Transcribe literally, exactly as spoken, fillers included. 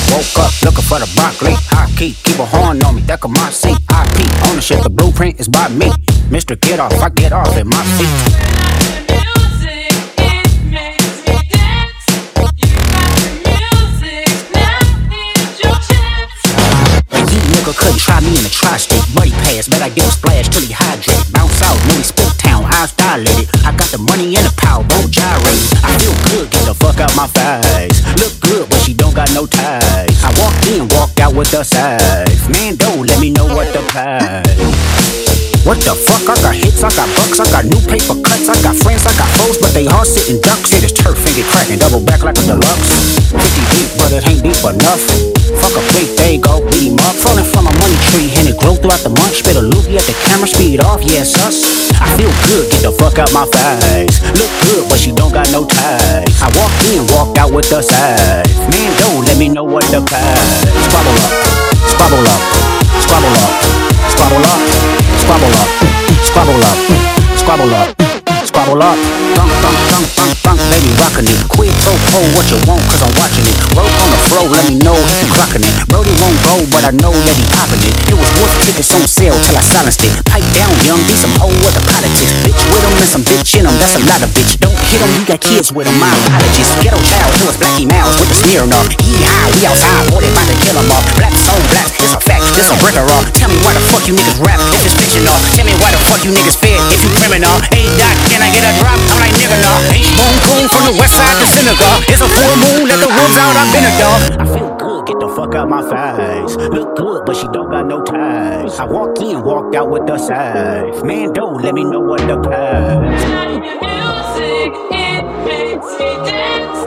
Woke up looking for the broccoli. High key, keep a horn on me, that could my seat. I P, ownership, the blueprint is by me. Mister Get Off, I get off at my feet. Couldn't try me in the tri-state. Money pass, bet I give a splash till he hydrate. Bounce out, know he spit town, eyes dilated. I got the money and the power, won't gyrate. I feel good, get the fuck out my face. Look good, but she don't got no ties. I walked in, walked out with the size. Man, don't let me know what the price. What the fuck? I got hits, I got bucks, I got new paper cuts, I got friends, I got foes, but they all sitting ducks. Hit his turf and get cracking, double back like a deluxe. fifty deep, but it ain't deep enough. Fuck a big, there you go, beat him up. Falling from a money tree, and it grew throughout the month. Spit a loogie at the camera, speed off, yeah, sus. I feel good, get the fuck out my face. Look good, but she don't got no ties. I walked in, walked out with the size. Man, don't let me know what the price. Squabble up, squabble up, squabble up, squabble up, squabble up, squabble up, squabble up, squabble up. Thunk, thunk, thunk, thunk, thunk, baby rockin' it. Quid pro quo, what you want, cause I'm watching it. Work on the floor, let me know if you clocking it. Brody won't go, but I know that he poppin' it. It was worth tickets on sale till I silenced it. Pipe down, young, be some hoe with the politics. Bitch with him and some bitch in him, that's a lot of bitch. Don't hit him, you got kids with him, my apologies. Ghetto child, it was Blackie Mouse with the smear enough. Yee-haw, we outside, boy, they bout to kill him off. Blacks on blacks, it's a fact, this a breaker off. Tell me why the fuck you niggas rap if it's fictional. Tell me why the fuck you niggas fed if you criminal. Hey Doc, can I get a drop? I'm like nigga no. H-Bone coon from the west side to Senegal. It's a full moon, let the wolves out, I've been a dog. I feel good, get the fuck out my face. Look good, but she don't got no ties. I walked in, walked out with the size. Man, don't let me know what the price. Music, it makes me dance.